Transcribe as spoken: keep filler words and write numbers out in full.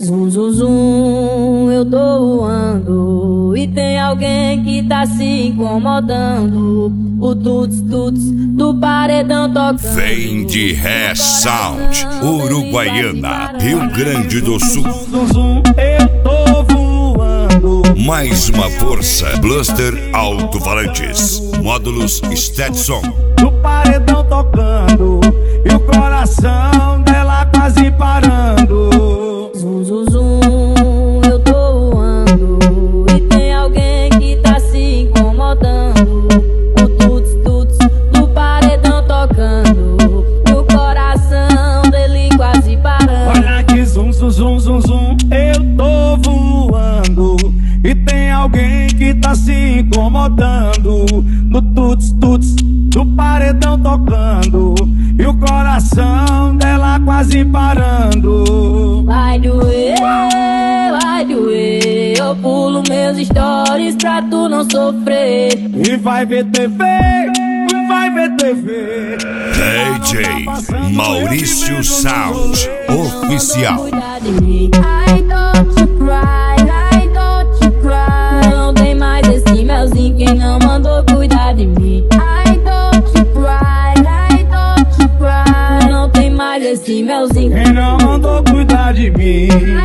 Zum, zum, zum, eu tô voando e tem alguém que tá se incomodando. O tuts, tuts do paredão tocando. Vem de Ré Sound, Uruguaiana, Rio Grande do Sul. Zum, zum, eu tô voando. Mais uma força, Bluster Alto-Falantes, módulos Stetson. Do paredão tocando e o coração dela quase parando. Zum, zum, zum, eu tô voando e tem alguém que tá se incomodando. O tuts, tuts do paredão tocando e o coração dele quase parando. Olha que zum, zum, zum, zum, zum, eu tô voando e tem alguém que tá se incomodando. No tuts, tuts do paredão tocando e o coração dela quase parando. Vai doer, vai doer, eu pulo meus stories pra tu não sofrer. E vai ver T V, vai ver T V. D J Maurício Sound, oficial. I don't you cry, I don't you cry. Não tem mais esse melzinho, quem não mandou cuidar de mim. I don't you cry, I don't you cry. Não tem mais esse melzinho, quem não mandou cuidar de mim.